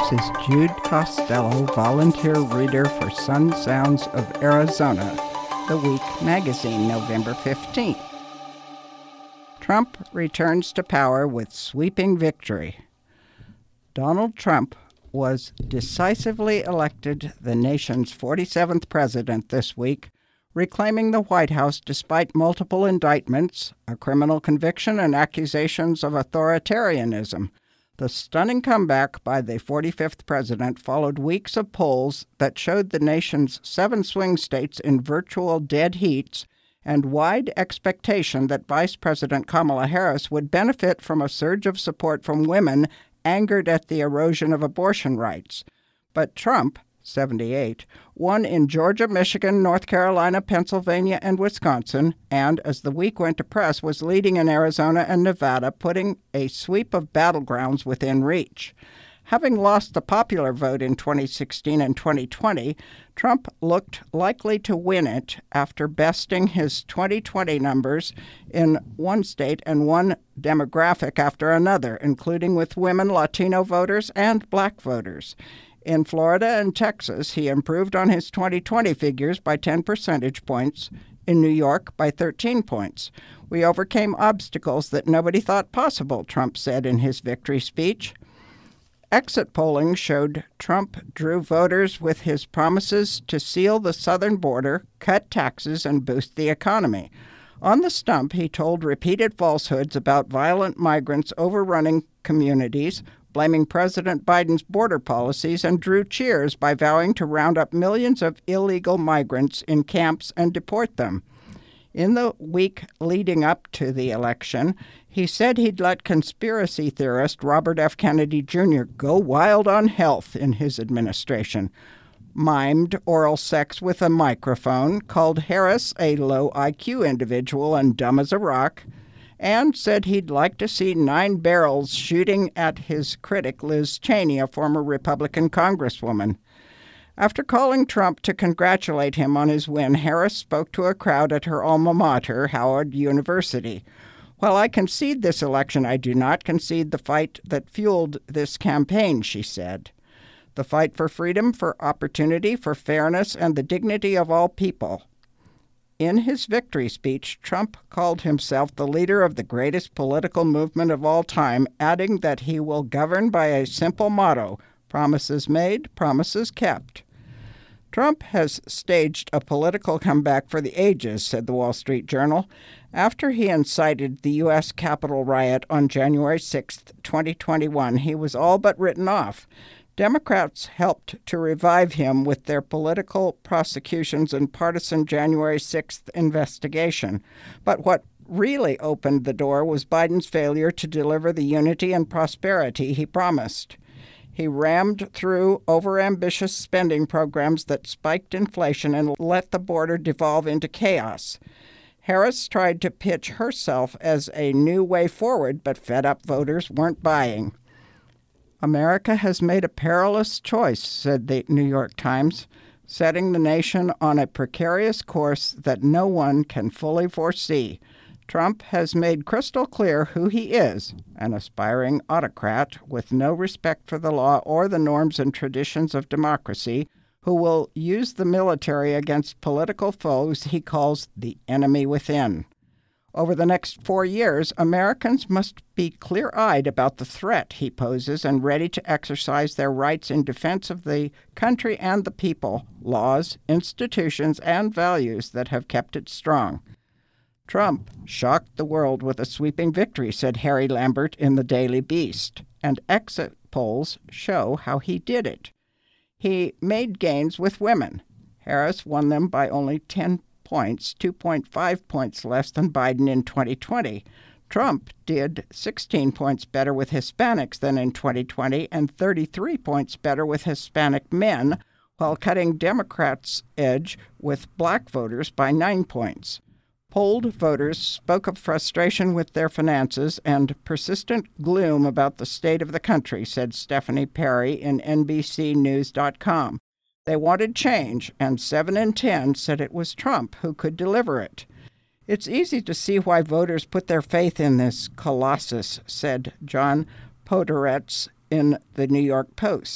This is Jude Costello, volunteer reader for Sun Sounds of Arizona, The Week magazine, November 15th. Trump returns to power with sweeping victory. Donald Trump was decisively elected the nation's 47th president this week, reclaiming the White House despite multiple indictments, a criminal conviction, and accusations of authoritarianism. The stunning comeback by the 45th president followed weeks of polls that showed the nation's 7 swing states in virtual dead heats and wide expectation that Vice President Kamala Harris would benefit from a surge of support from women angered at the erosion of abortion rights. But Trump, 78, won in Georgia, Michigan, North Carolina, Pennsylvania, and Wisconsin, and, as the week went to press, was leading in Arizona and Nevada, putting a sweep of battlegrounds within reach. Having lost the popular vote in 2016 and 2020, Trump looked likely to win it after besting his 2020 numbers in one state and one demographic after another, including with women, Latino voters, and black voters. In Florida and Texas, he improved on his 2020 figures by 10 percentage points. In New York, by 13 points. We overcame obstacles that nobody thought possible, Trump said in his victory speech. Exit polling showed Trump drew voters with his promises to seal the southern border, cut taxes, and boost the economy. On the stump, he told repeated falsehoods about violent migrants overrunning communities, blaming President Biden's border policies, and drew cheers by vowing to round up millions of illegal migrants in camps and deport them. In the week leading up to the election, he said he'd let conspiracy theorist Robert F. Kennedy Jr. go wild on health in his administration, mimed oral sex with a microphone, called Harris a low IQ individual and dumb as a rock, and said he'd like to see 9 barrels shooting at his critic Liz Cheney, a former Republican congresswoman. After calling Trump to congratulate him on his win, Harris spoke to a crowd at her alma mater, Howard University. "While I concede this election, I do not concede the fight that fueled this campaign," she said. The fight for freedom, for opportunity, for fairness, and the dignity of all people. In his victory speech, Trump called himself the leader of the greatest political movement of all time, adding that he will govern by a simple motto: promises made, promises kept. Trump has staged a political comeback for the ages, said the Wall Street Journal, after he incited the U.S. Capitol riot on January 6, 2021. He was all but written off. Democrats helped to revive him with their political prosecutions and partisan January 6th investigation. But what really opened the door was Biden's failure to deliver the unity and prosperity he promised. He rammed through overambitious spending programs that spiked inflation and let the border devolve into chaos. Harris tried to pitch herself as a new way forward, but fed-up voters weren't buying. America has made a perilous choice, said the New York Times, setting the nation on a precarious course that no one can fully foresee. Trump has made crystal clear who he is, an aspiring autocrat with no respect for the law or the norms and traditions of democracy, who will use the military against political foes he calls the enemy within. Over the next 4 years, Americans must be clear-eyed about the threat he poses and ready to exercise their rights in defense of the country and the people, laws, institutions, and values that have kept it strong. Trump shocked the world with a sweeping victory, said Harry Lambert in the Daily Beast, and exit polls show how he did it. He made gains with women. Harris won them by only 10 points, 2.5 points less than Biden in 2020. Trump did 16 points better with Hispanics than in 2020 and 33 points better with Hispanic men, while cutting Democrats' edge with black voters by 9 points. Polled voters spoke of frustration with their finances and persistent gloom about the state of the country, said Stephanie Perry in NBCNews.com. They wanted change, and 7 in 10 said it was Trump who could deliver it. It's easy to see why voters put their faith in this colossus, said John Podhoretz in the New York Post.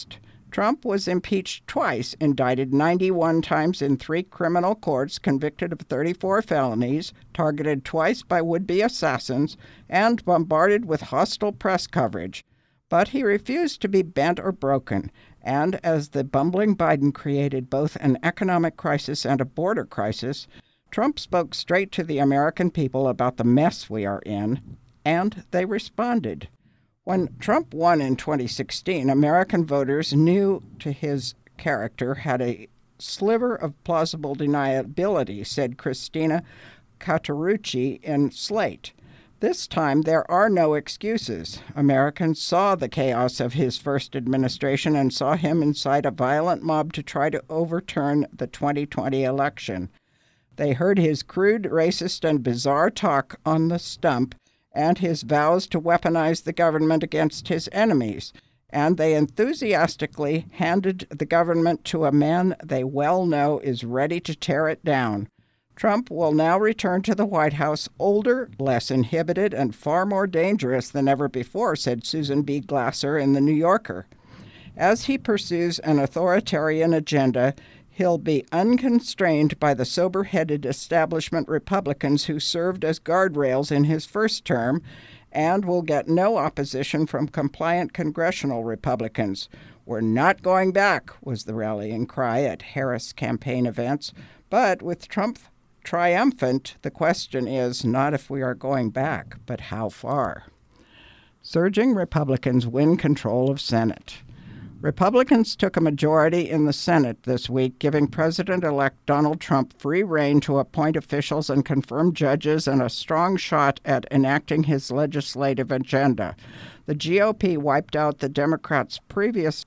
Trump was impeached twice, indicted 91 times in 3 criminal courts, convicted of 34 felonies, targeted twice by would-be assassins, and bombarded with hostile press coverage. But he refused to be bent or broken, and as the bumbling Biden created both an economic crisis and a border crisis, Trump spoke straight to the American people about the mess we are in, and they responded. When Trump won in 2016, American voters, new to his character, had a sliver of plausible deniability, said Christina Cauterucci in Slate. This time, there are no excuses. Americans saw the chaos of his first administration and saw him incite a violent mob to try to overturn the 2020 election. They heard his crude, racist, and bizarre talk on the stump and his vows to weaponize the government against his enemies, and they enthusiastically handed the government to a man they well know is ready to tear it down. Trump will now return to the White House older, less inhibited, and far more dangerous than ever before, said Susan B. Glasser in The New Yorker. As he pursues an authoritarian agenda, he'll be unconstrained by the sober-headed establishment Republicans who served as guardrails in his first term, and will get no opposition from compliant congressional Republicans. "We're not going back," was the rallying cry at Harris campaign events. But with Trump triumphant, the question is not if we are going back, but how far. Surging Republicans win control of Senate. Republicans took a majority in the Senate this week, giving President-elect Donald Trump free rein to appoint officials and confirm judges and a strong shot at enacting his legislative agenda. The GOP wiped out the Democrats' previous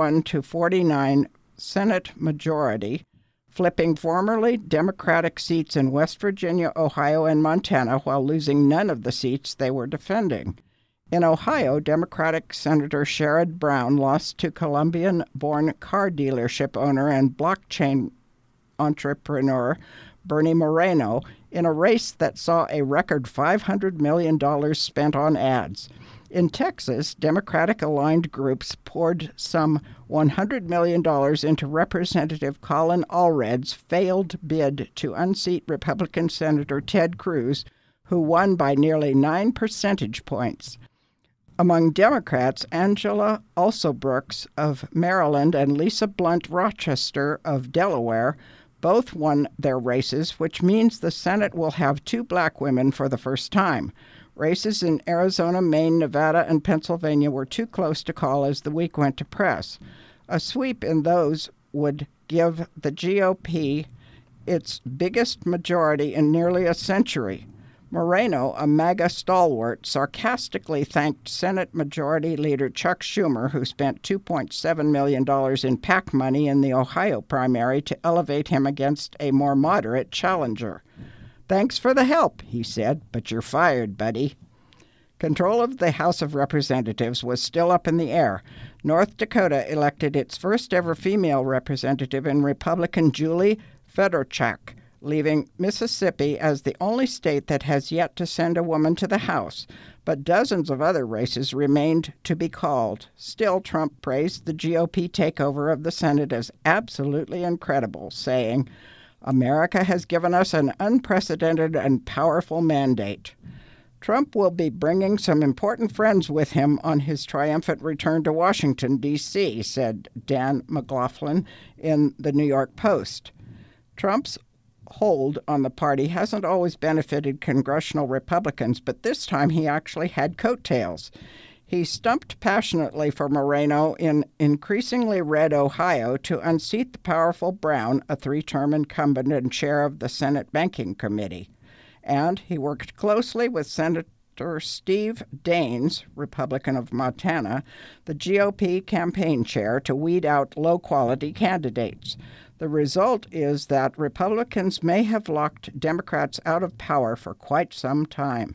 51-49 Senate majority, flipping formerly Democratic seats in West Virginia, Ohio, and Montana, while losing none of the seats they were defending. In Ohio, Democratic Senator Sherrod Brown lost to Colombian-born car dealership owner and blockchain entrepreneur Bernie Moreno in a race that saw a record $500 million spent on ads. In Texas, Democratic-aligned groups poured some $100 million into Representative Colin Allred's failed bid to unseat Republican Senator Ted Cruz, who won by nearly 9 percentage points. Among Democrats, Angela Alsobrooks of Maryland and Lisa Blunt Rochester of Delaware both won their races, which means the Senate will have 2 black women for the first time. Races in Arizona, Maine, Nevada, and Pennsylvania were too close to call as the week went to press. A sweep in those would give the GOP its biggest majority in nearly a century. Moreno, a MAGA stalwart, sarcastically thanked Senate Majority Leader Chuck Schumer, who spent $2.7 million in PAC money in the Ohio primary to elevate him against a more moderate challenger. "Thanks for the help," he said, "but you're fired, buddy." Control of the House of Representatives was still up in the air. North Dakota elected its first-ever female representative in Republican Julie Fedorchak, leaving Mississippi as the only state that has yet to send a woman to the House. But dozens of other races remained to be called. Still, Trump praised the GOP takeover of the Senate as absolutely incredible, saying, "America has given us an unprecedented and powerful mandate." Trump will be bringing some important friends with him on his triumphant return to Washington, D.C., said Dan McLaughlin in the New York Post. Trump's hold on the party hasn't always benefited congressional Republicans, but this time he actually had coattails. He stumped passionately for Moreno in increasingly red Ohio to unseat the powerful Brown, a 3-term incumbent and chair of the Senate Banking Committee. And he worked closely with Senator Steve Daines, Republican of Montana, the GOP campaign chair, to weed out low-quality candidates. The result is that Republicans may have locked Democrats out of power for quite some time.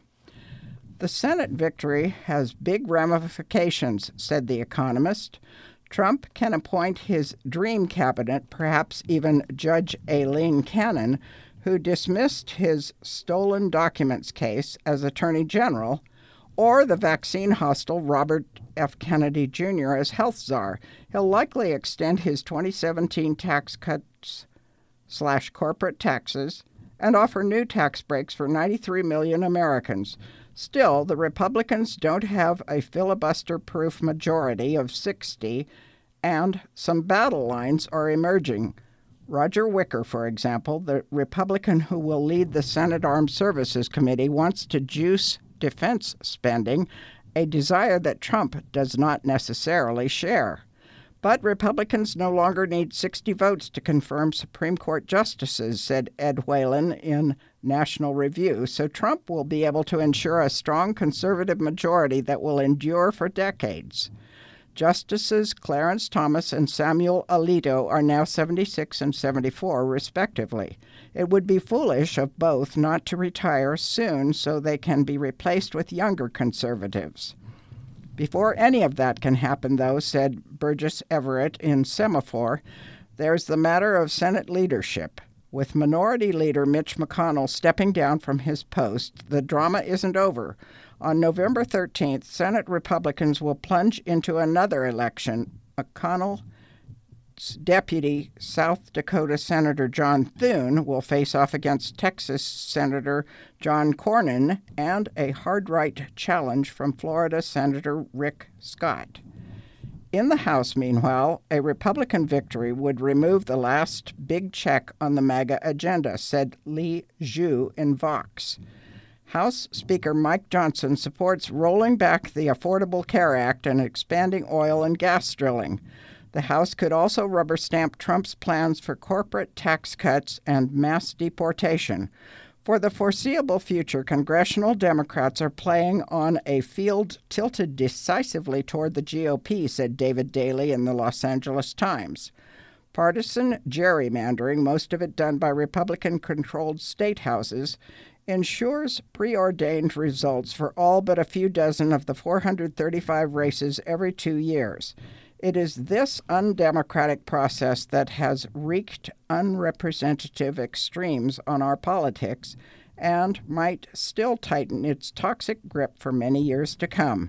The Senate victory has big ramifications, said The Economist. Trump can appoint his dream cabinet, perhaps even Judge Aileen Cannon, who dismissed his stolen documents case as Attorney General, or the vaccine-hostile Robert F. Kennedy Jr. as health czar. He'll likely extend his 2017 tax cuts/corporate taxes and offer new tax breaks for 93 million Americans. Still, the Republicans don't have a filibuster-proof majority of 60, and some battle lines are emerging. Roger Wicker, for example, the Republican who will lead the Senate Armed Services Committee, wants to juice defense spending, a desire that Trump does not necessarily share. But Republicans no longer need 60 votes to confirm Supreme Court justices, said Ed Whalen in National Review, so Trump will be able to ensure a strong conservative majority that will endure for decades. Justices Clarence Thomas and Samuel Alito are now 76 and 74, respectively. It would be foolish of both not to retire soon so they can be replaced with younger conservatives. Before any of that can happen, though, said Burgess Everett in Semaphore, there's the matter of Senate leadership. With Minority Leader Mitch McConnell stepping down from his post, the drama isn't over. On November 13th, Senate Republicans will plunge into another election. McConnell's deputy, South Dakota Senator John Thune, will face off against Texas Senator John Cornyn and a hard-right challenge from Florida Senator Rick Scott. In the House, meanwhile, a Republican victory would remove the last big check on the MAGA agenda, said Lee Zhu in Vox. House Speaker Mike Johnson supports rolling back the Affordable Care Act and expanding oil and gas drilling. The House could also rubber stamp Trump's plans for corporate tax cuts and mass deportation. For the foreseeable future, congressional Democrats are playing on a field tilted decisively toward the GOP, said David Daley in the Los Angeles Times. Partisan gerrymandering, most of it done by Republican-controlled state houses, ensures preordained results for all but a few dozen of the 435 races every 2 years. It is this undemocratic process that has wreaked unrepresentative extremes on our politics and might still tighten its toxic grip for many years to come.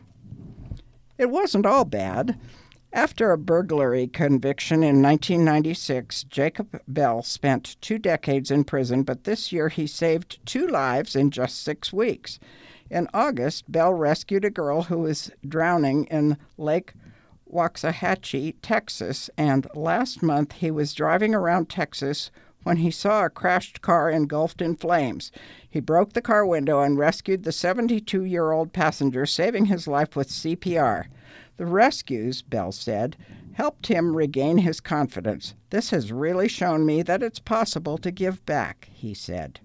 It wasn't all bad. After a burglary conviction in 1996, Jacob Bell spent 2 decades in prison, but this year he saved 2 lives in just 6 weeks. In August, Bell rescued a girl who was drowning in Lake Waxahachie, Texas, and last month he was driving around Texas when he saw a crashed car engulfed in flames. He broke the car window and rescued the 72-year-old passenger, saving his life with CPR. The rescues, Bell said, helped him regain his confidence. This has really shown me that it's possible to give back, he said.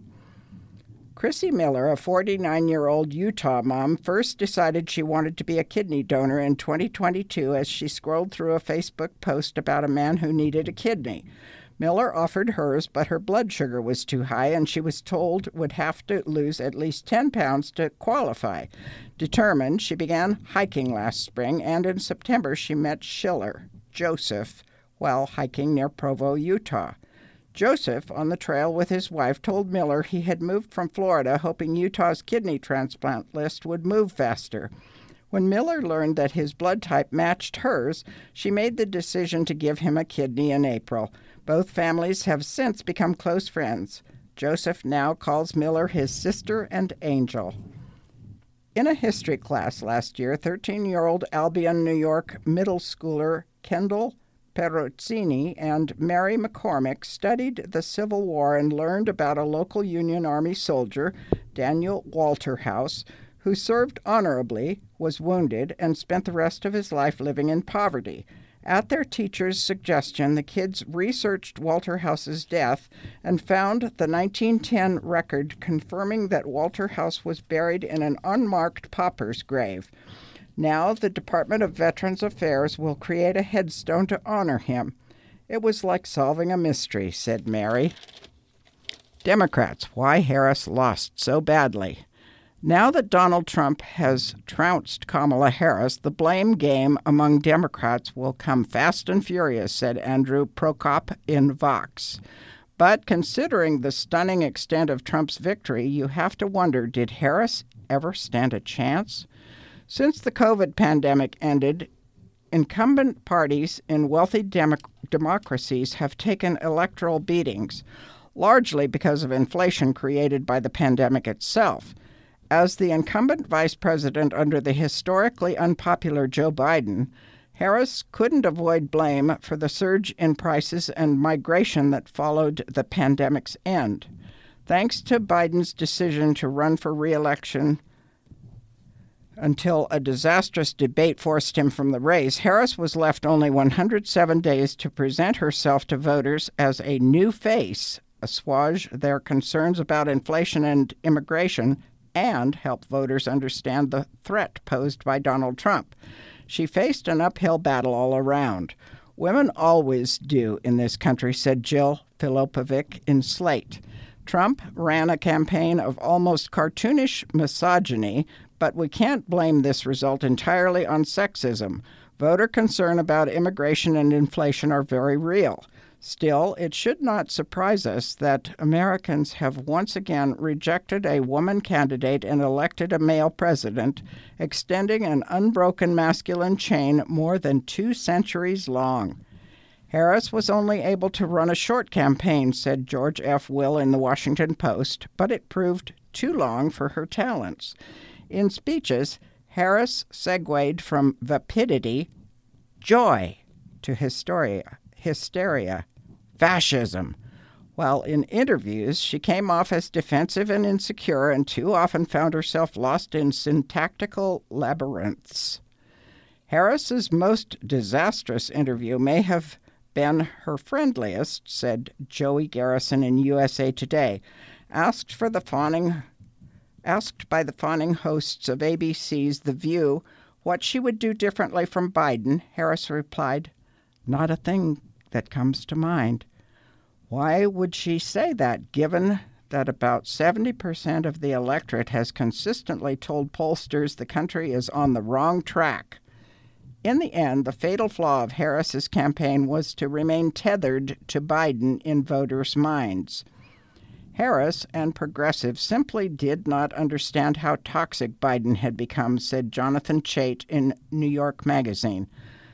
Chrissy Miller, a 49-year-old Utah mom, first decided she wanted to be a kidney donor in 2022 as she scrolled through a Facebook post about a man who needed a kidney. Miller offered hers, but her blood sugar was too high, and she was told would have to lose at least 10 pounds to qualify. Determined, she began hiking last spring, and in September she met Schiller, Joseph, while hiking near Provo, Utah. Joseph, on the trail with his wife, told Miller he had moved from Florida hoping Utah's kidney transplant list would move faster. When Miller learned that his blood type matched hers, she made the decision to give him a kidney in April. Both families have since become close friends. Joseph now calls Miller his sister and angel. In a history class last year, 13-year-old Albion, New York middle schooler Kendall Perozzini and Mary McCormick studied the Civil War and learned about a local Union Army soldier, Daniel Walterhouse, who served honorably, was wounded, and spent the rest of his life living in poverty. At their teacher's suggestion, the kids researched Walterhouse's death and found the 1910 record confirming that Walterhouse was buried in an unmarked pauper's grave. Now the Department of Veterans Affairs will create a headstone to honor him. It was like solving a mystery, said Mary. Democrats, why Harris lost so badly. Now that Donald Trump has trounced Kamala Harris, the blame game among Democrats will come fast and furious, said Andrew Prokop in Vox. But considering the stunning extent of Trump's victory, you have to wonder, did Harris ever stand a chance? Since the COVID pandemic ended, incumbent parties in wealthy democracies have taken electoral beatings, largely because of inflation created by the pandemic itself. As the incumbent vice president under the historically unpopular Joe Biden, Harris couldn't avoid blame for the surge in prices and migration that followed the pandemic's end. Thanks to Biden's decision to run for re-election until a disastrous debate forced him from the race, Harris was left only 107 days to present herself to voters as a new face, assuage their concerns about inflation and immigration, and help voters understand the threat posed by Donald Trump. She faced an uphill battle all around. Women always do in this country, said Jill Filipovic in Slate. Trump ran a campaign of almost cartoonish misogyny, but we can't blame this result entirely on sexism. Voter concern about immigration and inflation are very real. Still, it should not surprise us that Americans have once again rejected a woman candidate and elected a male president, extending an unbroken masculine chain more than 2 centuries long. Harris was only able to run a short campaign, said George F. Will in the Washington Post, but it proved too long for her talents. In speeches, Harris segued from vapidity, joy, to hysteria, fascism. While in interviews, she came off as defensive and insecure and too often found herself lost in syntactical labyrinths. Harris's most disastrous interview may have been her friendliest, said Joey Garrison in USA Today. Asked by the fawning hosts of ABC's The View what she would do differently from Biden, Harris replied, "Not a thing that comes to mind." Why would she say that, given that about 70% of the electorate has consistently told pollsters the country is on the wrong track? In the end, the fatal flaw of Harris's campaign was to remain tethered to Biden in voters' minds. Harris and progressives simply did not understand how toxic Biden had become, said Jonathan Chait in New York Magazine.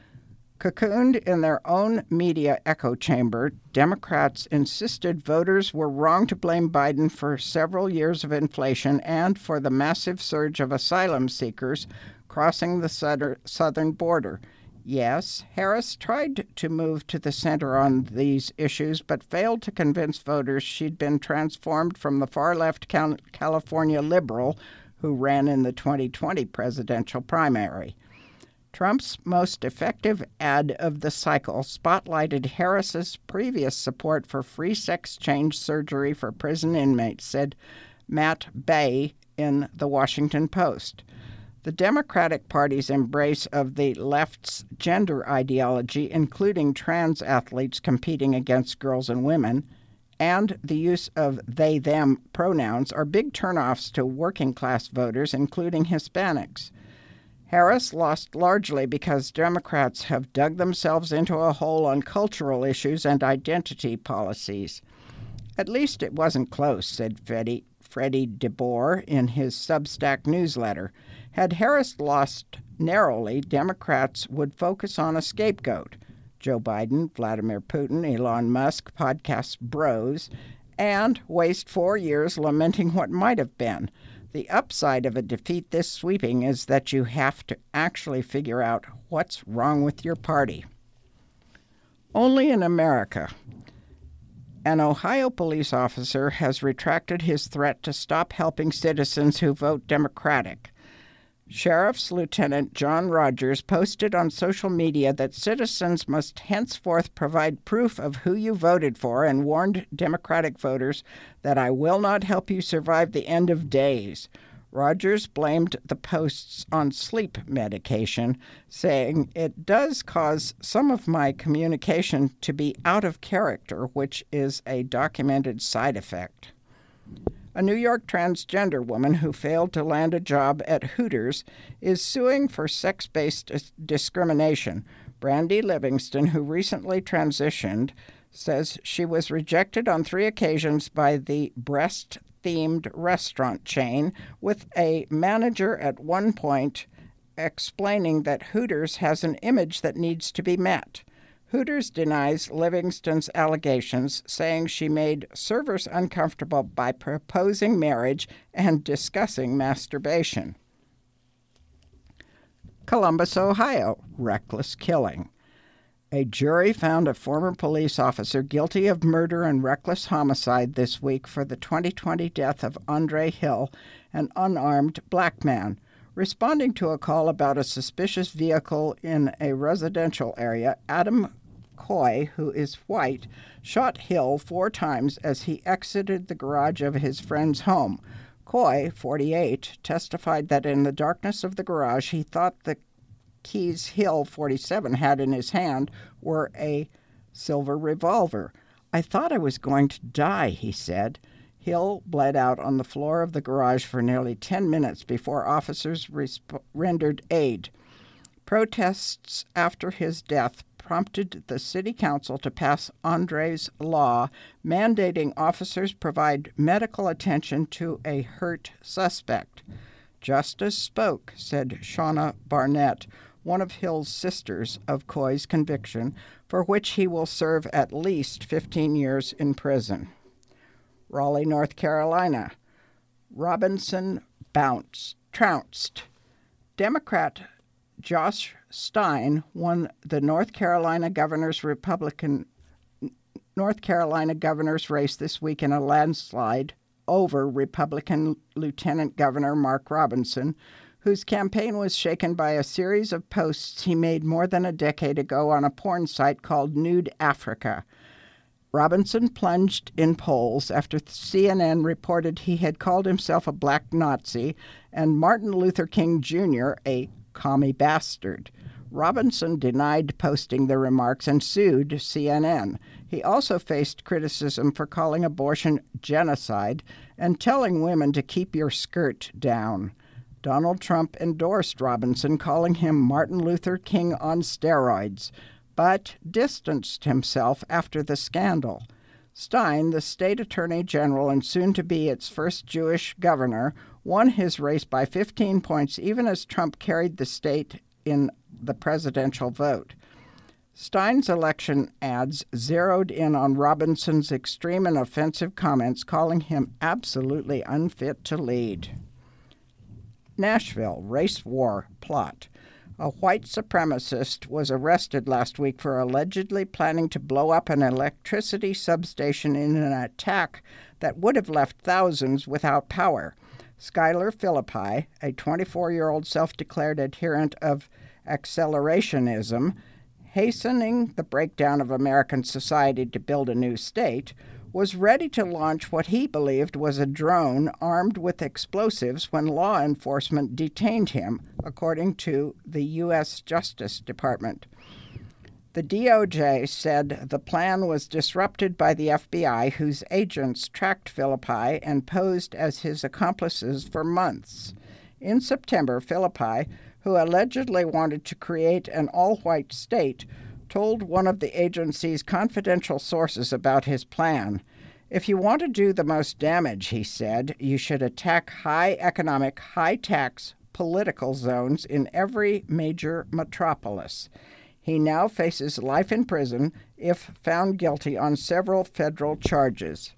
Cocooned in their own media echo chamber, Democrats insisted voters were wrong to blame Biden for several years of inflation and for the massive surge of asylum seekers crossing the southern border. Yes, Harris tried to move to the center on these issues, but failed to convince voters she'd been transformed from the far-left California liberal who ran in the 2020 presidential primary. Trump's most effective ad of the cycle spotlighted Harris's previous support for free sex change surgery for prison inmates, said Matt Bay in The Washington Post. The Democratic Party's embrace of the left's gender ideology, including trans athletes competing against girls and women, and the use of they-them pronouns are big turnoffs to working-class voters, including Hispanics. Harris lost largely because Democrats have dug themselves into a hole on cultural issues and identity policies. At least it wasn't close, said Freddie DeBoer in his Substack newsletter. Had Harris lost narrowly, Democrats would focus on a scapegoat, Joe Biden, Vladimir Putin, Elon Musk, podcast bros, and waste 4 years lamenting what might have been. The upside of a defeat this sweeping is that you have to actually figure out what's wrong with your party. Only in America. An Ohio police officer has retracted his threat to stop helping citizens who vote Democratic. Sheriff's Lieutenant John Rogers posted on social media that citizens must henceforth provide proof of who you voted for and warned Democratic voters that I will not help you survive the end of days. Rogers blamed the posts on sleep medication, saying, "It does cause some of my communication to be out of character, which is a documented side effect." A New York transgender woman who failed to land a job at Hooters is suing for sex-based discrimination. Brandy Livingston, who recently transitioned, says she was rejected on 3 occasions by the breast-themed restaurant chain, with a manager at one point explaining that Hooters has an image that needs to be met. Hooters denies Livingston's allegations, saying she made servers uncomfortable by proposing marriage and discussing masturbation. Columbus, Ohio, reckless killing. A jury found a former police officer guilty of murder and reckless homicide this week for the 2020 death of Andre Hill, an unarmed black man. Responding to a call about a suspicious vehicle in a residential area, Adam Coy, who is white, shot Hill 4 times as he exited the garage of his friend's home. Coy, 48, testified that in the darkness of the garage he thought the keys Hill, 47, had in his hand were a silver revolver. "I thought I was going to die," he said. Hill bled out on the floor of the garage for nearly 10 minutes before officers rendered aid. Protests after his death prompted the city council to pass Andre's law, mandating officers provide medical attention to a hurt suspect. "Justice spoke," said Shauna Barnett, one of Hill's sisters, of Coy's conviction, for which he will serve at least 15 years in prison. Raleigh, North Carolina. Robinson trounced. Democrat Josh Stein won the North Carolina governor's race this week in a landslide over Republican Lieutenant Governor Mark Robinson, whose campaign was shaken by a series of posts he made more than a decade ago on a porn site called Nude Africa. Robinson plunged in polls after CNN reported he had called himself a black Nazi and Martin Luther King Jr. a commie bastard. Robinson denied posting the remarks and sued CNN. He also faced criticism for calling abortion genocide and telling women to keep your skirt down. Donald Trump endorsed Robinson, calling him Martin Luther King on steroids, but distanced himself after the scandal. Stein, the state attorney general and soon to be its first Jewish governor, won his race by 15 points even as Trump carried the state in the presidential vote. Stein's election ads zeroed in on Robinson's extreme and offensive comments, calling him absolutely unfit to lead. Nashville, race war plot. A white supremacist was arrested last week for allegedly planning to blow up an electricity substation in an attack that would have left thousands without power. Skylar Philippi, a 24-year-old self-declared adherent of accelerationism, hastening the breakdown of American society to build a new state, was ready to launch what he believed was a drone armed with explosives when law enforcement detained him, according to the U.S. Justice Department. The DOJ said the plan was disrupted by the FBI, whose agents tracked Philippi and posed as his accomplices for months. In September, Philippi, who allegedly wanted to create an all-white state, told one of the agency's confidential sources about his plan. "If you want to do the most damage," he said, "you should attack high economic, high-tax political zones in every major metropolis." He now faces life in prison if found guilty on several federal charges.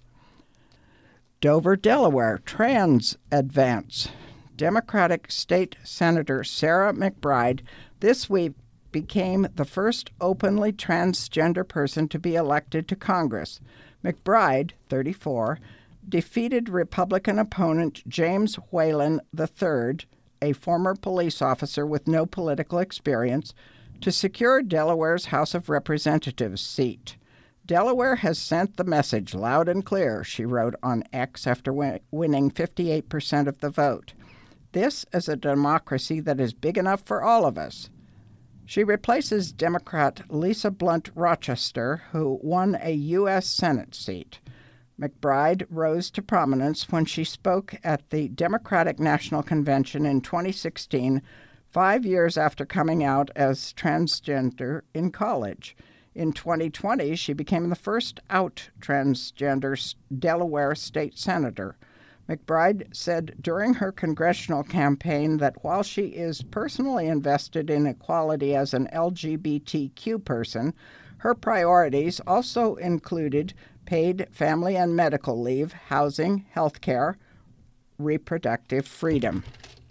Dover, Delaware, trans advance. Democratic State Senator Sarah McBride this week became the first openly transgender person to be elected to Congress. McBride, 34, defeated Republican opponent James Whalen III, a former police officer with no political experience, to secure Delaware's House of Representatives seat. "Delaware has sent the message loud and clear," she wrote on X after winning 58% of the vote. "This is a democracy that is big enough for all of us." She replaces Democrat Lisa Blunt Rochester, who won a U.S. Senate seat. McBride rose to prominence when she spoke at the Democratic National Convention in 2016, 5 years after coming out as transgender in college. In 2020, she became the first out transgender Delaware state senator. McBride said during her congressional campaign that while she is personally invested in equality as an LGBTQ person, her priorities also included paid family and medical leave, housing, health care, reproductive freedom.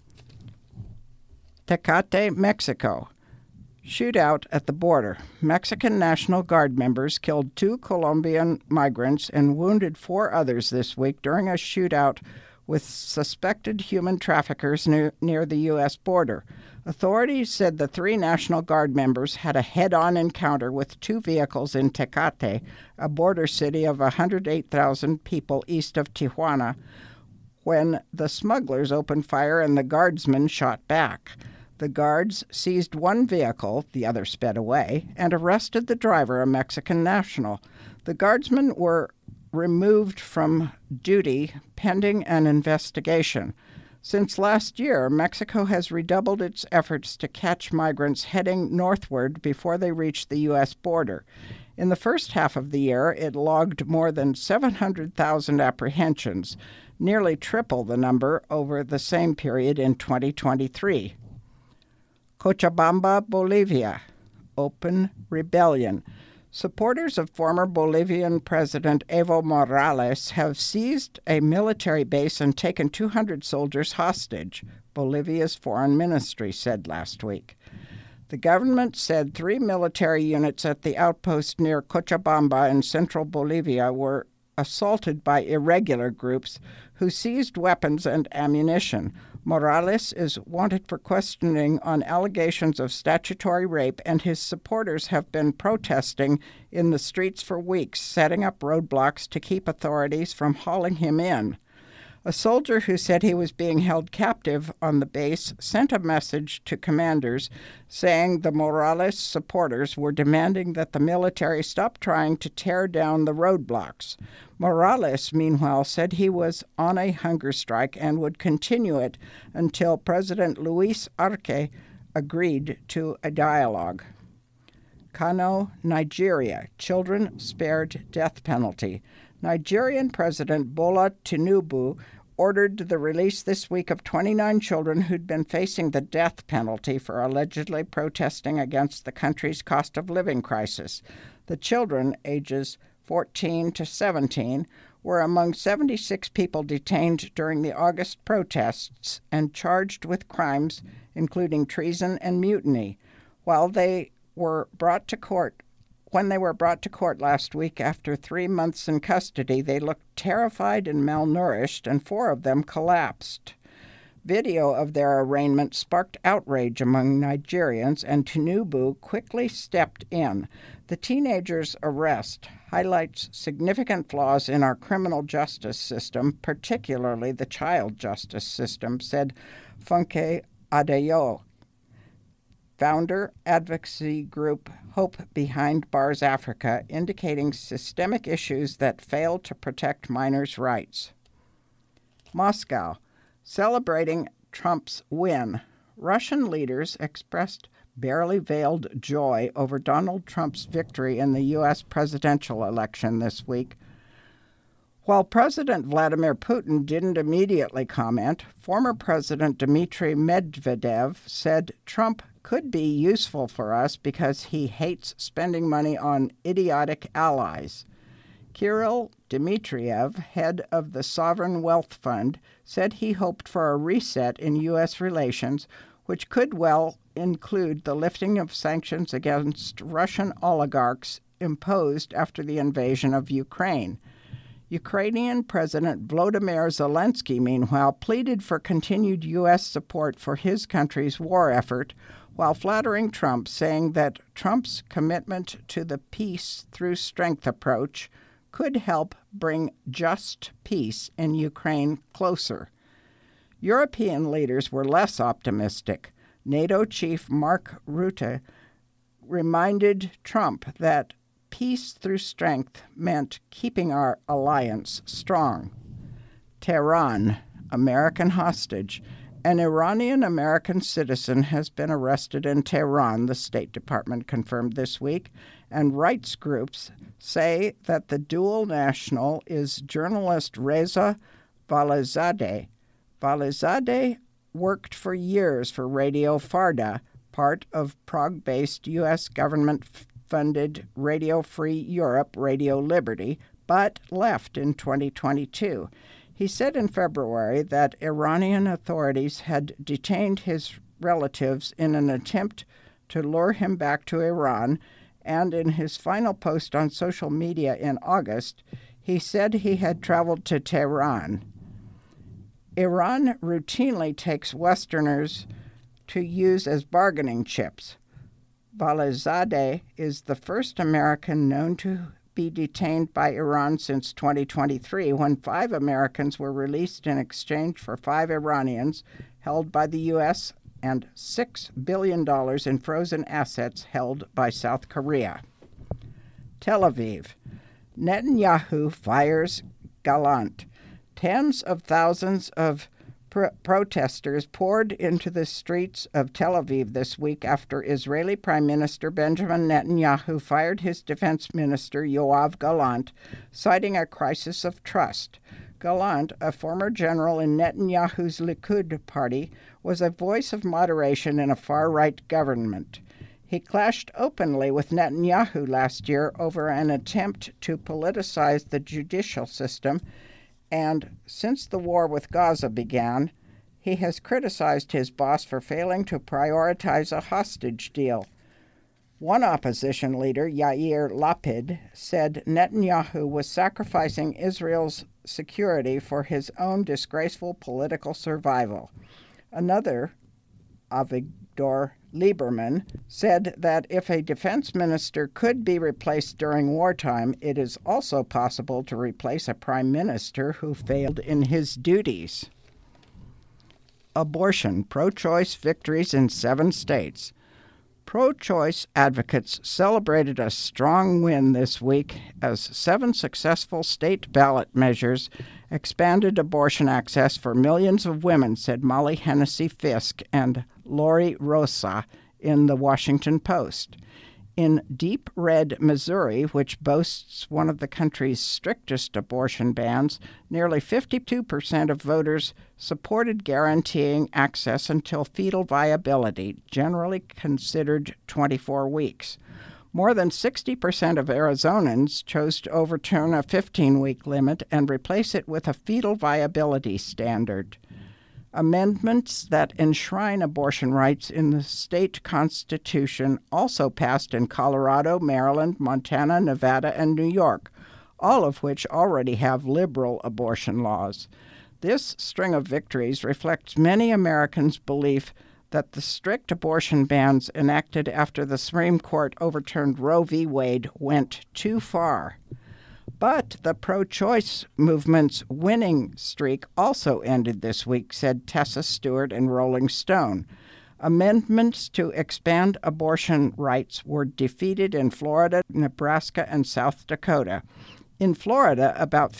Tecate, Mexico. Shootout at the border. Mexican National Guard members killed 2 Colombian migrants and wounded 4 others this week during a shootout with suspected human traffickers near the U.S. border. Authorities said the 3 National Guard members had a head-on encounter with 2 vehicles in Tecate, a border city of 108,000 people east of Tijuana, when the smugglers opened fire and the guardsmen shot back. The guards seized 1 vehicle, the other sped away, and arrested the driver, a Mexican national. The guardsmen were removed from duty pending an investigation. Since last year, Mexico has redoubled its efforts to catch migrants heading northward before they reach the U.S. border. In the first half of the year, it logged more than 700,000 apprehensions, nearly triple the number over the same period in 2023. Cochabamba, Bolivia. Open rebellion. Supporters of former Bolivian President Evo Morales have seized a military base and taken 200 soldiers hostage, Bolivia's foreign ministry said last week. The government said 3 military units at the outpost near Cochabamba in central Bolivia were assaulted by irregular groups who seized weapons and ammunition. Morales is wanted for questioning on allegations of statutory rape, and his supporters have been protesting in the streets for weeks, setting up roadblocks to keep authorities from hauling him in. A soldier who said he was being held captive on the base sent a message to commanders saying the Morales supporters were demanding that the military stop trying to tear down the roadblocks. Morales, meanwhile, said he was on a hunger strike and would continue it until President Luis Arce agreed to a dialogue. Kano, Nigeria. Children spared death penalty. Nigerian President Bola Tinubu ordered the release this week of 29 children who'd been facing the death penalty for allegedly protesting against the country's cost of living crisis. The children, ages 14 to 17, were among 76 people detained during the August protests and charged with crimes including treason and mutiny. When they were brought to court last week after 3 months in custody, they looked terrified and malnourished, and 4 of them collapsed. Video of their arraignment sparked outrage among Nigerians, and Tinubu quickly stepped in. The teenagers' arrest highlights significant flaws in our criminal justice system, particularly the child justice system, said Funke Adeyo, founder advocacy group Hope Behind Bars Africa, indicating systemic issues that fail to protect minors' rights. Moscow. Celebrating Trump's win. Russian leaders expressed barely veiled joy over Donald Trump's victory in the U.S. presidential election this week. While President Vladimir Putin didn't immediately comment, former President Dmitry Medvedev said Trump could be useful for us because he hates spending money on idiotic allies. Kirill Dmitriev, head of the Sovereign Wealth Fund, said he hoped for a reset in U.S. relations, which could well include the lifting of sanctions against Russian oligarchs imposed after the invasion of Ukraine. Ukrainian President Volodymyr Zelensky, meanwhile, pleaded for continued U.S. support for his country's war effort, while flattering Trump, saying that Trump's commitment to the peace through strength approach could help bring just peace in Ukraine closer. European leaders were less optimistic. NATO chief Mark Rutte reminded Trump that peace through strength meant keeping our alliance strong. Tehran, American hostage. An Iranian-American citizen has been arrested in Tehran, the State Department confirmed this week, and rights groups say that the dual national is journalist Reza Valizadeh. Valizadeh worked for years for Radio Farda, part of Prague-based U.S. government-funded Radio Free Europe, Radio Liberty, but left in 2022. He said in February that Iranian authorities had detained his relatives in an attempt to lure him back to Iran, and in his final post on social media in August, he said he had traveled to Tehran. Iran routinely takes Westerners to use as bargaining chips. Valizadeh is the first American known to be detained by Iran since 2023, when 5 Americans were released in exchange for 5 Iranians held by the U.S. and $6 billion in frozen assets held by South Korea. Tel Aviv. Netanyahu fires Gallant. Tens of thousands of protesters poured into the streets of Tel Aviv this week after Israeli Prime Minister Benjamin Netanyahu fired his defense minister Yoav Gallant, citing a crisis of trust. Gallant, a former general in Netanyahu's Likud party, was a voice of moderation in a far-right government. He clashed openly with Netanyahu last year over an attempt to politicize the judicial system, and since the war with Gaza began, he has criticized his boss for failing to prioritize a hostage deal. One opposition leader, Yair Lapid, said Netanyahu was sacrificing Israel's security for his own disgraceful political survival. Another, Avigdor Lieberman, said that if a defense minister could be replaced during wartime, it is also possible to replace a prime minister who failed in his duties. Abortion, pro-choice victories in 7 states. Pro-choice advocates celebrated a strong win this week as 7 successful state ballot measures expanded abortion access for millions of women, said Molly Hennessy Fisk and Lori Rosa in the Washington Post. In deep red Missouri, which boasts one of the country's strictest abortion bans, nearly 52% of voters supported guaranteeing access until fetal viability, generally considered 24 weeks. More than 60% of Arizonans chose to overturn a 15-week limit and replace it with a fetal viability standard. Amendments that enshrine abortion rights in the state constitution also passed in Colorado, Maryland, Montana, Nevada, and New York, all of which already have liberal abortion laws. This string of victories reflects many Americans' belief that the strict abortion bans enacted after the Supreme Court overturned Roe v. Wade went too far. But the pro-choice movement's winning streak also ended this week, said Tessa Stewart in Rolling Stone. Amendments to expand abortion rights were defeated in Florida, Nebraska, and South Dakota. In Florida, about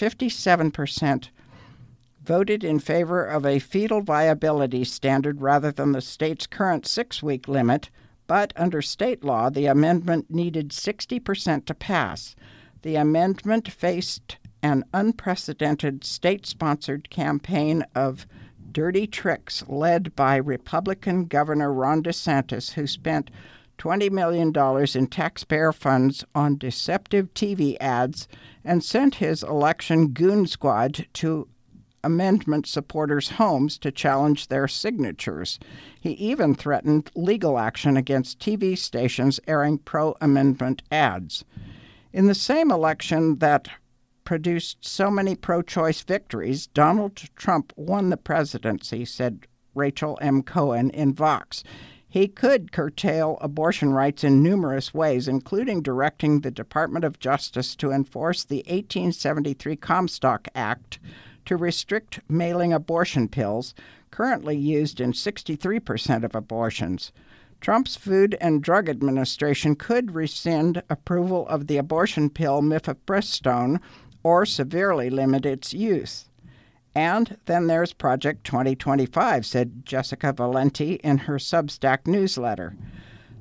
57% voted in favor of a fetal viability standard rather than the state's current 6-week limit, but under state law, the amendment needed 60% to pass. The amendment faced an unprecedented state-sponsored campaign of dirty tricks led by Republican Governor Ron DeSantis, who spent $20 million in taxpayer funds on deceptive TV ads and sent his election goon squad to amendment supporters' homes to challenge their signatures. He even threatened legal action against TV stations airing pro-amendment ads. In the same election that produced so many pro-choice victories, Donald Trump won the presidency, said Rachel M. Cohen in Vox. He could curtail abortion rights in numerous ways, including directing the Department of Justice to enforce the 1873 Comstock Act to restrict mailing abortion pills, currently used in 63% of abortions. Trump's Food and Drug Administration could rescind approval of the abortion pill mifepristone or severely limit its use. And then there's Project 2025, said Jessica Valenti in her Substack newsletter.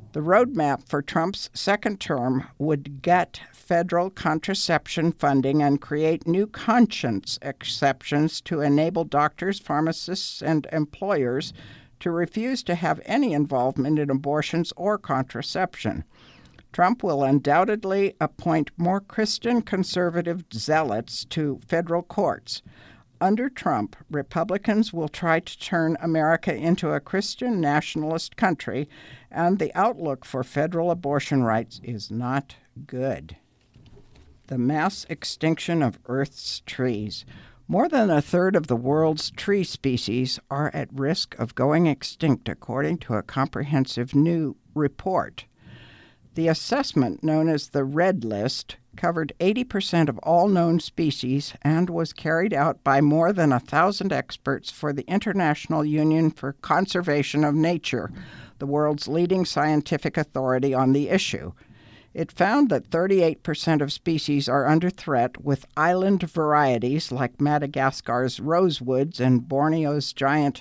The roadmap for Trump's second term would gut federal contraception funding and create new conscience exceptions to enable doctors, pharmacists, and employers to refuse to have any involvement in abortions or contraception. Trump will undoubtedly appoint more Christian conservative zealots to federal courts. Under Trump, Republicans will try to turn America into a Christian nationalist country, and the outlook for federal abortion rights is not good. The mass extinction of Earth's trees. More than a third of the world's tree species are at risk of going extinct, according to a comprehensive new report. The assessment, known as the Red List, covered 80% of all known species and was carried out by more than 1,000 experts for the International Union for Conservation of Nature, the world's leading scientific authority on the issue. It found that 38% of species are under threat, with island varieties like Madagascar's rosewoods and Borneo's giant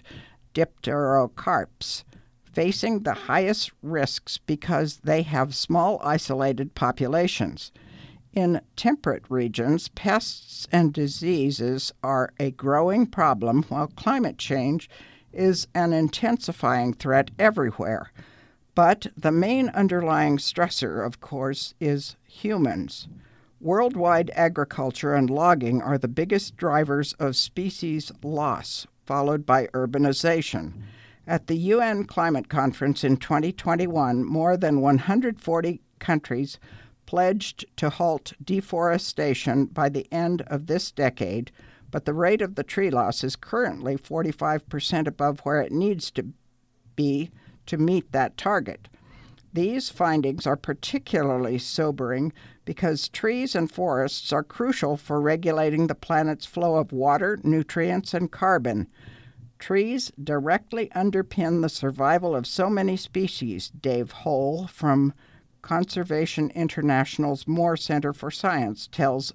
Dipterocarps facing the highest risks because they have small isolated populations. In temperate regions, pests and diseases are a growing problem, while climate change is an intensifying threat everywhere. But the main underlying stressor, of course, is humans. Worldwide agriculture and logging are the biggest drivers of species loss, followed by urbanization. At the UN Climate Conference in 2021, more than 140 countries pledged to halt deforestation by the end of this decade, but the rate of the tree loss is currently 45% above where it needs to be to meet that target. These findings are particularly sobering because trees and forests are crucial for regulating the planet's flow of water, nutrients, and carbon. Trees directly underpin the survival of so many species, Dave Hole from Conservation International's Moore Center for Science tells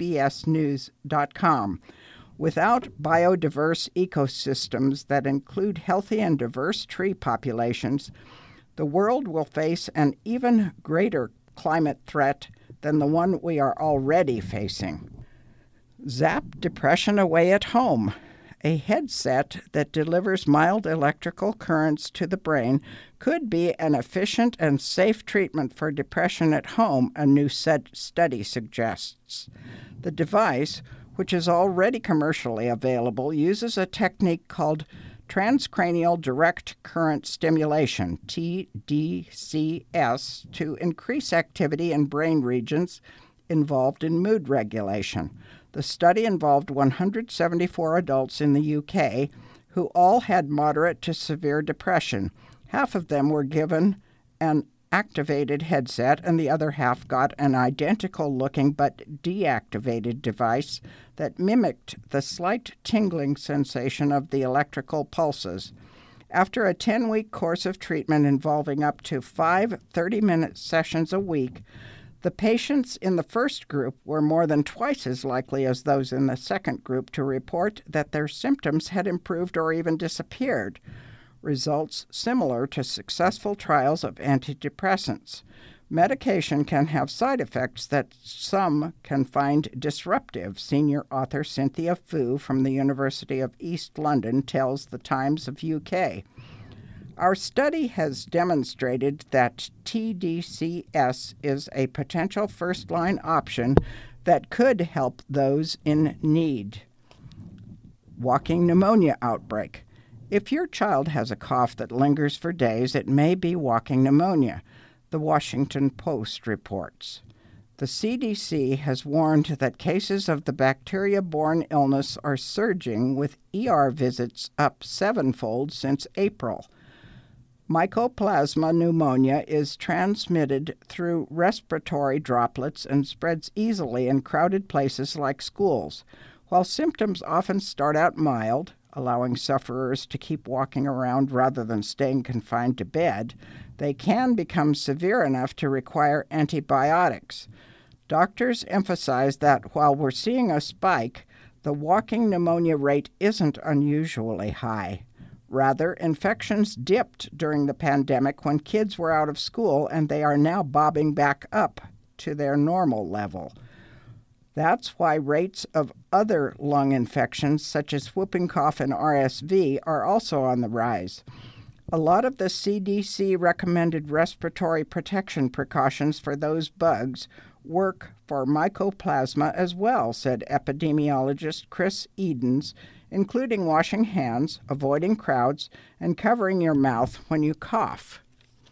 CBSNews.com. Without biodiverse ecosystems that include healthy and diverse tree populations, the world will face an even greater climate threat than the one we are already facing. Zap depression away at home. A headset that delivers mild electrical currents to the brain could be an efficient and safe treatment for depression at home, a new study suggests. The device, which is already commercially available, uses a technique called transcranial direct current stimulation, TDCS, to increase activity in brain regions involved in mood regulation. The study involved 174 adults in the UK who all had moderate to severe depression. Half of them were given an activated headset, and the other half got an identical-looking but deactivated device that mimicked the slight tingling sensation of the electrical pulses. After a 10-week course of treatment involving up to 5 30-minute sessions a week, the patients in the first group were more than twice as likely as those in the second group to report that their symptoms had improved or even disappeared, results similar to successful trials of antidepressants. Medication can have side effects that some can find disruptive, senior author Cynthia Fu from the University of East London tells the Times of UK. Our study has demonstrated that TDCS is a potential first-line option that could help those in need. Walking pneumonia outbreak. If your child has a cough that lingers for days, it may be walking pneumonia, the Washington Post reports. The CDC has warned that cases of the bacteria-borne illness are surging, with ER visits up 7-fold since April. Mycoplasma pneumonia is transmitted through respiratory droplets and spreads easily in crowded places like schools. While symptoms often start out mild, allowing sufferers to keep walking around rather than staying confined to bed, they can become severe enough to require antibiotics. Doctors emphasize that while we're seeing a spike, the walking pneumonia rate isn't unusually high. Rather, infections dipped during the pandemic when kids were out of school, and they are now bobbing back up to their normal level. That's why rates of other lung infections, such as whooping cough and RSV, are also on the rise. A lot of the CDC recommended respiratory protection precautions for those bugs work for Mycoplasma as well, said epidemiologist Chris Edens, including washing hands, avoiding crowds, and covering your mouth when you cough.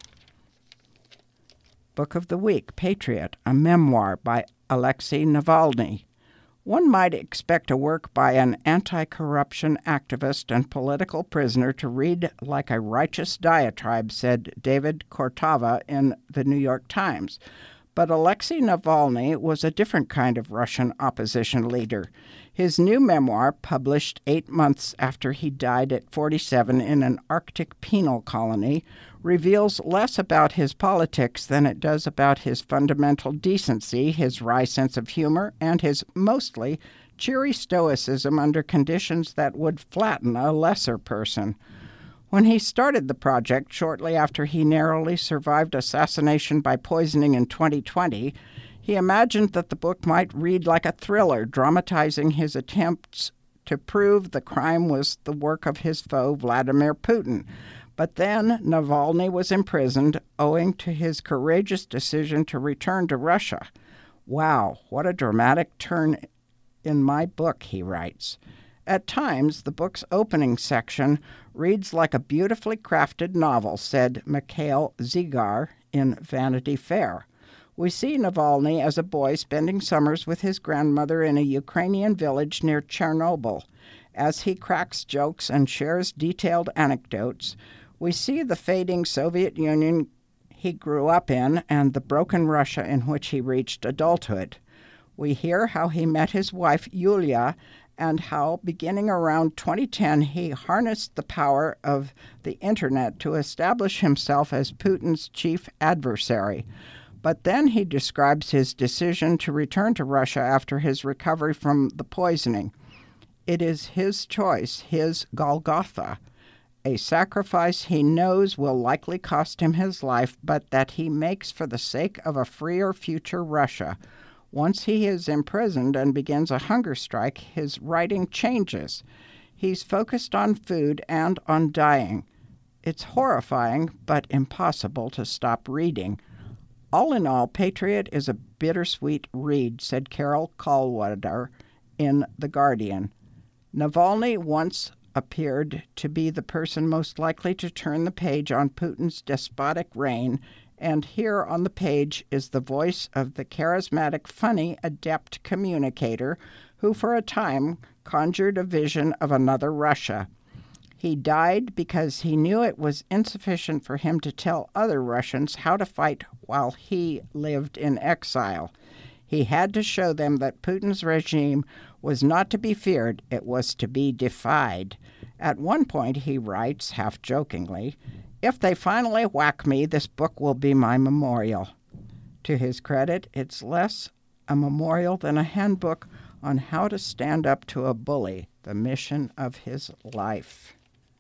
Book of the Week, Patriot, a memoir by Alexei Navalny. One might expect a work by an anti-corruption activist and political prisoner to read like a righteous diatribe, said David Kortava in the New York Times. But Alexei Navalny was a different kind of Russian opposition leader. His new memoir, published 8 months after he died at 47 in an Arctic penal colony, reveals less about his politics than it does about his fundamental decency, his wry sense of humor, and his mostly cheery stoicism under conditions that would flatten a lesser person. When he started the project shortly after he narrowly survived assassination by poisoning in 2020, he imagined that the book might read like a thriller, dramatizing his attempts to prove the crime was the work of his foe, Vladimir Putin. But then Navalny was imprisoned owing to his courageous decision to return to Russia. Wow, what a dramatic turn in my book, he writes. At times, the book's opening section reads like a beautifully crafted novel, said Mikhail Zygar in Vanity Fair. We see Navalny as a boy spending summers with his grandmother in a Ukrainian village near Chernobyl. As he cracks jokes and shares detailed anecdotes, we see the fading Soviet Union he grew up in and the broken Russia in which he reached adulthood. We hear how he met his wife, Yulia, and how, beginning around 2010, he harnessed the power of the internet to establish himself as Putin's chief adversary. But then he describes his decision to return to Russia after his recovery from the poisoning. It is his choice, his Golgotha, a sacrifice he knows will likely cost him his life, but that he makes for the sake of a freer future Russia. Once he is imprisoned and begins a hunger strike, his writing changes. He's focused on food and on dying. It's horrifying, but impossible to stop reading. All in all, Patriot is a bittersweet read, said Carol Kalwader in The Guardian. Navalny once appeared to be the person most likely to turn the page on Putin's despotic reign, and here on the page is the voice of the charismatic, funny, adept communicator who for a time conjured a vision of another Russia. He died because he knew it was insufficient for him to tell other Russians how to fight while he lived in exile. He had to show them that Putin's regime was not to be feared, it was to be defied. At one point, he writes, half-jokingly, "If they finally whack me, this book will be my memorial." To his credit, it's less a memorial than a handbook on how to stand up to a bully, the mission of his life.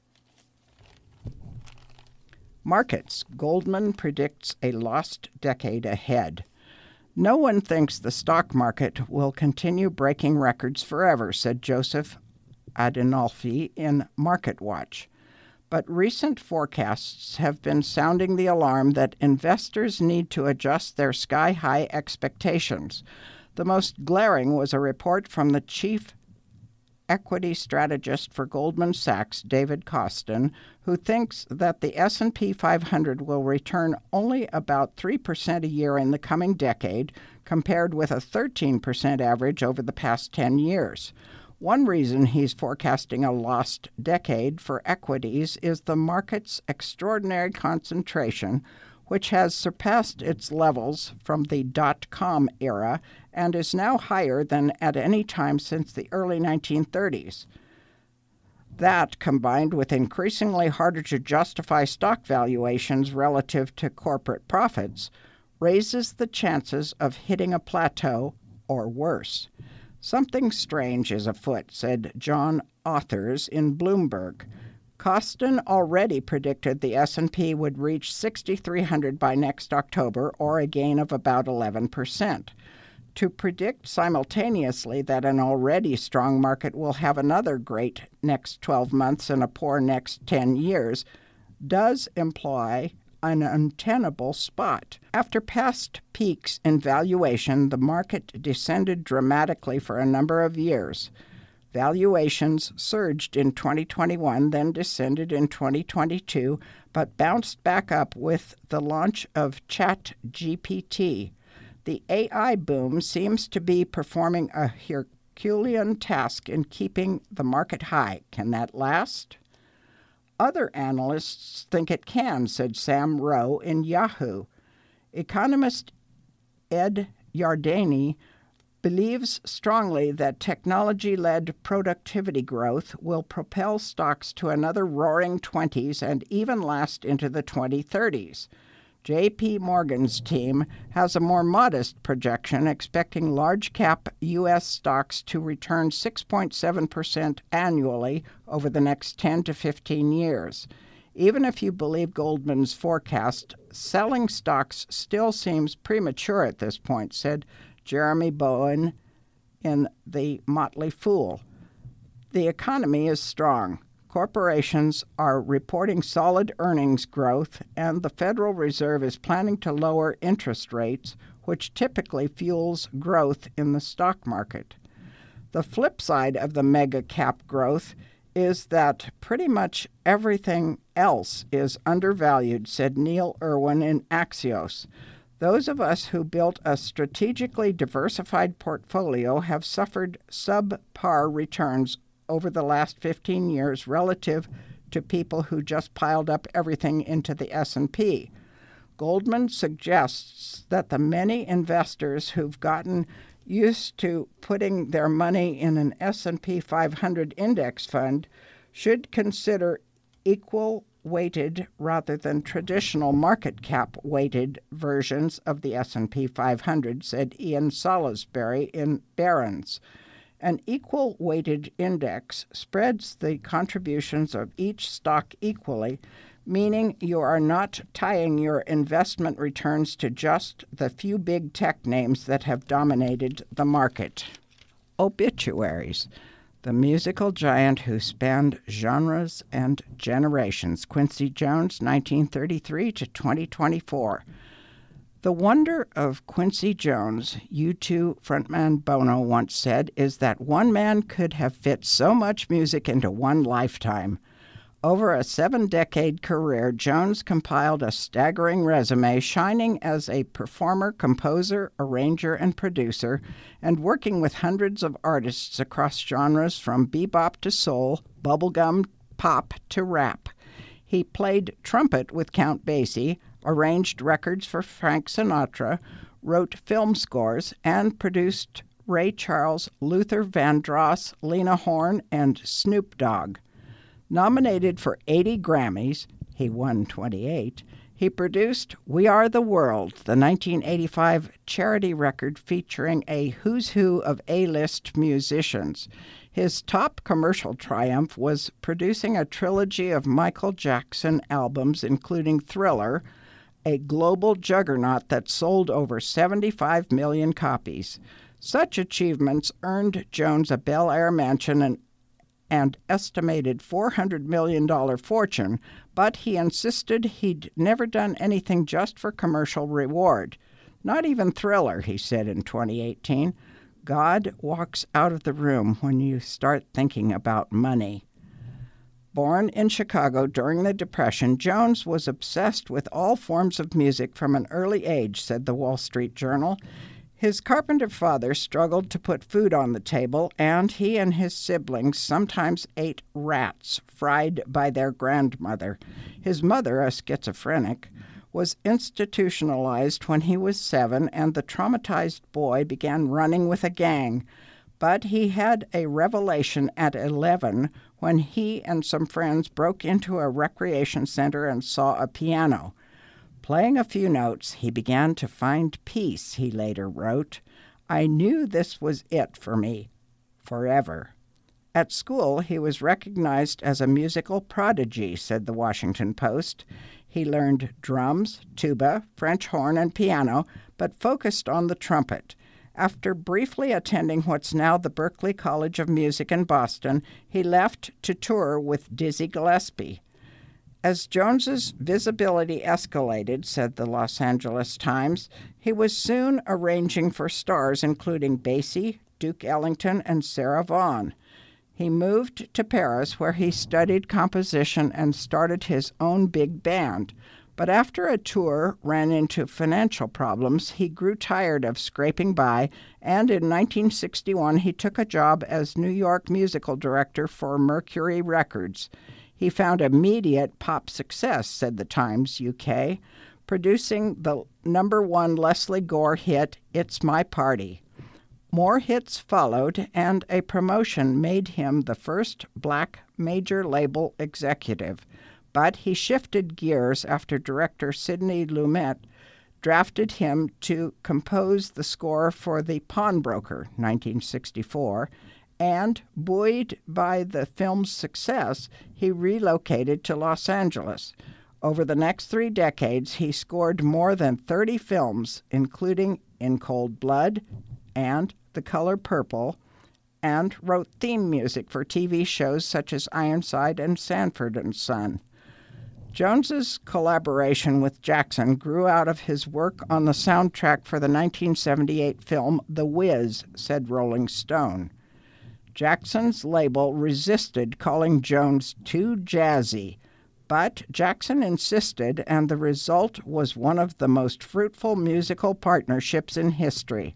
Markets. Goldman predicts a lost decade ahead. No one thinks the stock market will continue breaking records forever, said Joseph Adinolfi in MarketWatch. But recent forecasts have been sounding the alarm that investors need to adjust their sky-high expectations. The most glaring was a report from the chief equity strategist for Goldman Sachs, David Kostin, who thinks that the S&P 500 will return only about 3% a year in the coming decade, compared with a 13% average over the past 10 years. One reason he's forecasting a lost decade for equities is the market's extraordinary concentration, which has surpassed its levels from the dot-com era and is now higher than at any time since the early 1930s. That, combined with increasingly harder to justify stock valuations relative to corporate profits, raises the chances of hitting a plateau or worse. Something strange is afoot, said John Authers in Bloomberg. Costin already predicted the S&P would reach 6,300 by next October, or a gain of about 11%. To predict simultaneously that an already strong market will have another great next 12 months and a poor next 10 years does imply an untenable spot. After past peaks in valuation, the market descended dramatically for a number of years. Valuations surged in 2021, then descended in 2022, but bounced back up with the launch of ChatGPT. The AI boom seems to be performing a Herculean task in keeping the market high. Can that last? Other analysts think it can, said Sam Rowe in Yahoo. Economist Ed Yardeni believes strongly that technology-led productivity growth will propel stocks to another roaring 20s and even last into the 2030s. J.P. Morgan's team has a more modest projection, expecting large-cap U.S. stocks to return 6.7% annually over the next 10 to 15 years. Even if you believe Goldman's forecast, selling stocks still seems premature at this point, said Jeremy Bowen in The Motley Fool. The economy is strong. Corporations are reporting solid earnings growth, and the Federal Reserve is planning to lower interest rates, which typically fuels growth in the stock market. The flip side of the mega cap growth is that pretty much everything else is undervalued, said Neil Irwin in Axios. Those of us who built a strategically diversified portfolio have suffered subpar returns over the last 15 years relative to people who just piled up everything into the S&P. Goldman suggests that the many investors who've gotten used to putting their money in an S&P 500 index fund should consider equal-weighted rather than traditional market cap-weighted versions of the S&P 500, said Ian Salisbury in Barron's. An equal-weighted index spreads the contributions of each stock equally, meaning you are not tying your investment returns to just the few big tech names that have dominated the market. Obituaries. The musical giant who spanned genres and generations. Quincy Jones, 1933 to 2024. The wonder of Quincy Jones, U2 frontman Bono once said, is that one man could have fit so much music into one lifetime. Over a 7-decade career, Jones compiled a staggering resume, shining as a performer, composer, arranger, and producer, and working with hundreds of artists across genres from bebop to soul, bubblegum, pop to rap. He played trumpet with Count Basie, arranged records for Frank Sinatra, wrote film scores, and produced Ray Charles, Luther Vandross, Lena Horne, and Snoop Dogg. Nominated for 80 Grammys, he won 28, he produced We Are the World, the 1985 charity record featuring a who's who of A-list musicians. His top commercial triumph was producing a trilogy of Michael Jackson albums, including Thriller, a global juggernaut that sold over 75 million copies. Such achievements earned Jones a Bel Air mansion and estimated $400 million fortune, but he insisted he'd never done anything just for commercial reward. Not even Thriller, he said in 2018. God walks out of the room when you start thinking about money. Born in Chicago during the Depression, Jones was obsessed with all forms of music from an early age, said the Wall Street Journal. His carpenter father struggled to put food on the table, and he and his siblings sometimes ate rats fried by their grandmother. His mother, a schizophrenic, was institutionalized when he was 7, and the traumatized boy began running with a gang. But he had a revelation at 11 when he and some friends broke into a recreation center and saw a piano. Playing a few notes, he began to find peace, he later wrote. I knew this was it for me, forever. At school, he was recognized as a musical prodigy, said the Washington Post. He learned drums, tuba, French horn, and piano, but focused on the trumpet. After briefly attending what's now the Berklee College of Music in Boston, he left to tour with Dizzy Gillespie. As Jones's visibility escalated, said the Los Angeles Times, he was soon arranging for stars including Basie, Duke Ellington, and Sarah Vaughan. He moved to Paris, where he studied composition and started his own big band. But after a tour ran into financial problems, he grew tired of scraping by, and in 1961 he took a job as New York musical director for Mercury Records. He found immediate pop success, said the Times UK, producing the #1 Leslie Gore hit, It's My Party. More hits followed, and a promotion made him the first black major label executive. But he shifted gears after director Sidney Lumet drafted him to compose the score for The Pawnbroker, 1964, and, buoyed by the film's success, he relocated to Los Angeles. Over the next 3 decades, he scored more than 30 films, including In Cold Blood and The Color Purple, and wrote theme music for TV shows such as Ironside and Sanford and Son. Jones's collaboration with Jackson grew out of his work on the soundtrack for the 1978 film The Wiz, said Rolling Stone. Jackson's label resisted calling Jones too jazzy, but Jackson insisted, and the result was one of the most fruitful musical partnerships in history.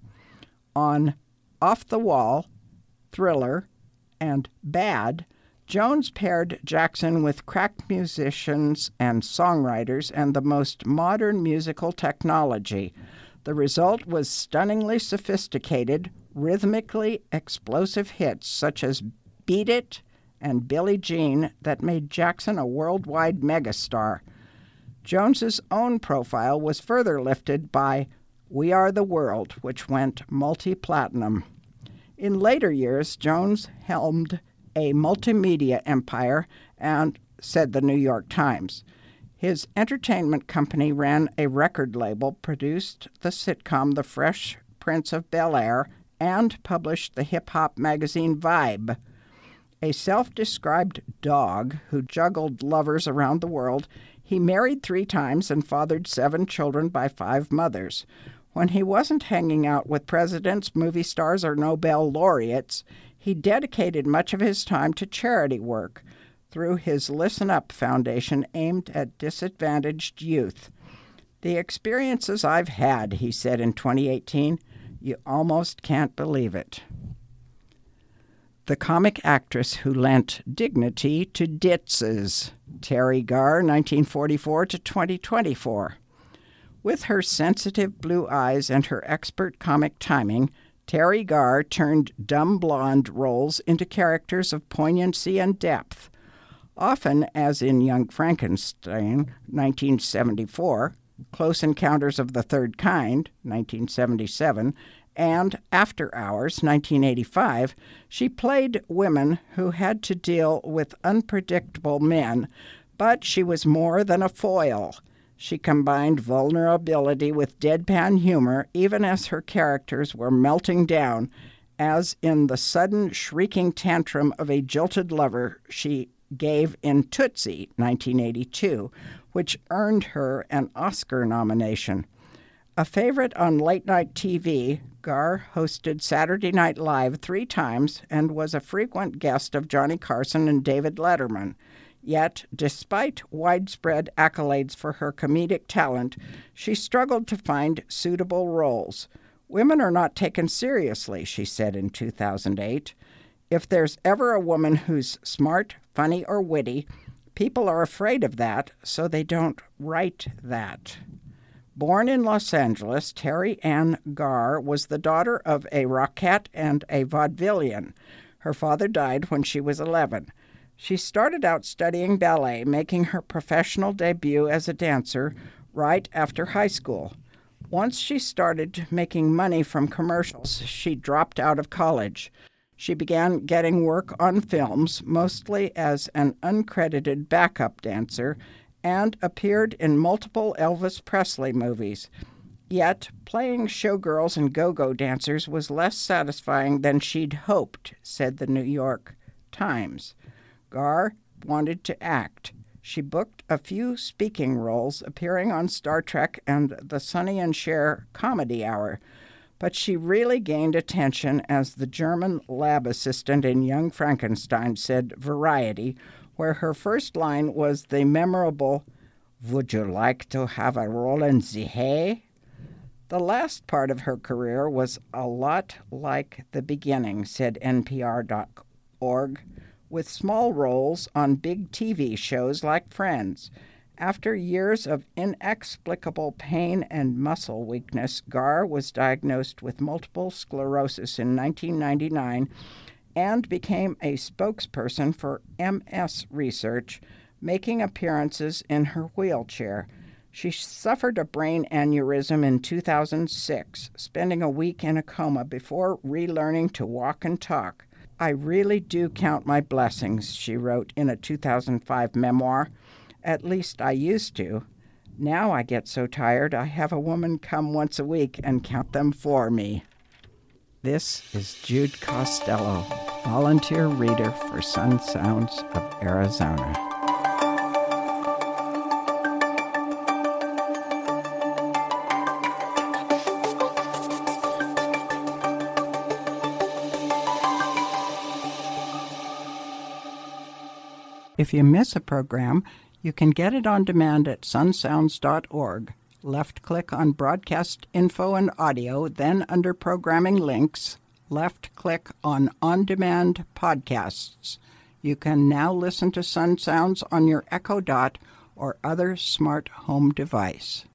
On Off the Wall, Thriller, and Bad, Jones paired Jackson with crack musicians and songwriters and the most modern musical technology. The result was stunningly sophisticated, rhythmically explosive hits such as Beat It and Billie Jean that made Jackson a worldwide megastar. Jones's own profile was further lifted by We Are the World, which went multi-platinum. In later years, Jones helmed a multimedia empire, and said the New York Times. His entertainment company ran a record label, produced the sitcom The Fresh Prince of Bel-Air, and published the hip-hop magazine Vibe. A self-described dog who juggled lovers around the world, he married 3 times and fathered 7 children by 5 mothers. When he wasn't hanging out with presidents, movie stars, or Nobel laureates, he dedicated much of his time to charity work through his Listen Up Foundation aimed at disadvantaged youth. The experiences I've had, he said in 2018, you almost can't believe it. The comic actress who lent dignity to ditzes, Teri Garr, 1944 to 2024. With her sensitive blue eyes and her expert comic timing, Teri Garr turned dumb blonde roles into characters of poignancy and depth. Often, as in Young Frankenstein, 1974, Close Encounters of the Third Kind, 1977, and After Hours, 1985, she played women who had to deal with unpredictable men, but she was more than a foil. She combined vulnerability with deadpan humor, even as her characters were melting down, as in the sudden shrieking tantrum of a jilted lover she gave in Tootsie, 1982, which earned her an Oscar nomination. A favorite on late-night TV, Garr hosted Saturday Night Live 3 times and was a frequent guest of Johnny Carson and David Letterman. Yet, despite widespread accolades for her comedic talent, she struggled to find suitable roles. Women are not taken seriously, she said in 2008. If there's ever a woman who's smart, funny, or witty, people are afraid of that, so they don't write that. Born in Los Angeles, Teri Ann Garr was the daughter of a rockette and a vaudevillian. Her father died when she was 11. She started out studying ballet, making her professional debut as a dancer right after high school. Once she started making money from commercials, she dropped out of college. She began getting work on films, mostly as an uncredited backup dancer, and appeared in multiple Elvis Presley movies. Yet, playing showgirls and go-go dancers was less satisfying than she'd hoped, said the New York Times. Gar wanted to act. She booked a few speaking roles, appearing on Star Trek and the Sonny and Cher Comedy Hour. But she really gained attention as the German lab assistant in Young Frankenstein, said Variety, where her first line was the memorable, "Would you like to have a roll in the hay?" The last part of her career was a lot like the beginning, said NPR.org, with small roles on big TV shows like Friends. After years of inexplicable pain and muscle weakness, Gar was diagnosed with multiple sclerosis in 1999 and became a spokesperson for MS research, making appearances in her wheelchair. She suffered a brain aneurysm in 2006, spending a week in a coma before relearning to walk and talk. "I really do count my blessings," she wrote in a 2005 memoir. "At least I used to. Now I get so tired I have a woman come once a week and count them for me." This is Jude Costello, volunteer reader for Sun Sounds of Arizona. If you miss a program, you can get it on demand at sunsounds.org. Left-click on Broadcast Info and Audio, then under Programming Links, left-click on On-Demand Podcasts. You can now listen to Sun Sounds on your Echo Dot or other smart home device.